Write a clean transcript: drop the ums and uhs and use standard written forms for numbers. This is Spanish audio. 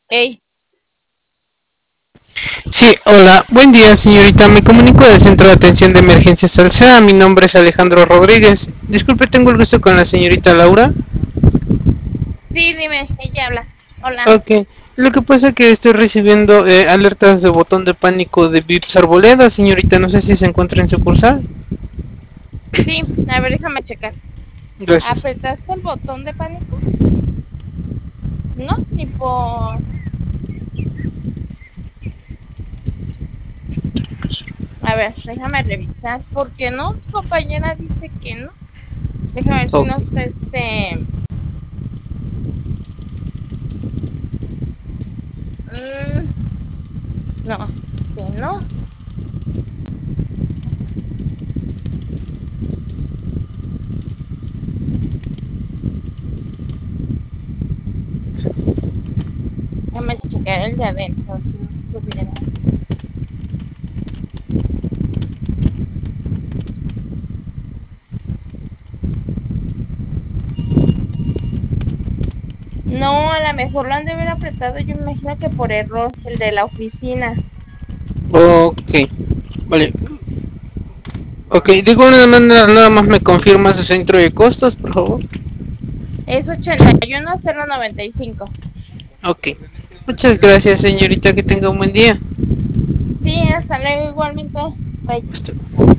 Ey, Sí, hola, buen día señorita, me comunico del Centro de Atención de Emergencias Salcea, mi nombre es Alejandro Rodríguez. Disculpe, tengo el gusto con la señorita Laura. sí, dime, ella habla. Hola. Ok, lo que pasa es que estoy recibiendo alertas de botón de pánico de Vips Arboleda, señorita, no sé si se encuentra en sucursal. Sí, a ver, déjame checar. Gracias. ¿Apretaste el botón de pánico? No, ni por... A ver, déjame revisar. ¿Por qué no? Mi compañera dice que no. Déjame ver si Ok. no está este... mm, no, que no. Déjame checar el de adentro, a ver si no estuviera. No, a lo mejor lo han de haber apretado, yo me imagino que por error, el de la oficina. Ok, vale. Ok, digo nada más me confirma su centro de costos, por favor. Es 81095. Ok. Muchas gracias, señorita, que tenga un buen día. Sí, hasta luego igualmente. Bye. Hasta